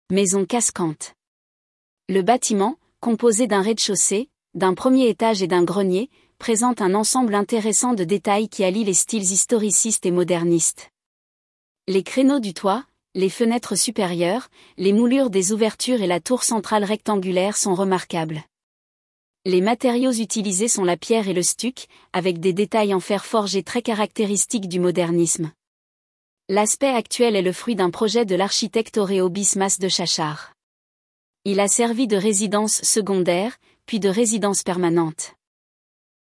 Maison casquante. Le bâtiment, composé d'un rez-de-chaussée, d'un premier étage et d'un grenier, présente un ensemble intéressant de détails qui allient les styles historicistes et modernistes. Les créneaux du toit, les fenêtres supérieures, les moulures des ouvertures et la tour centrale rectangulaire sont remarquables. Les matériaux utilisés sont la pierre et le stuc, avec des détails en fer forgé très caractéristiques du modernisme. L'aspect actuel est le fruit d'un projet de l'architecte Oreo Bismas de Chachard. Il a servi de résidence secondaire, puis de résidence permanente.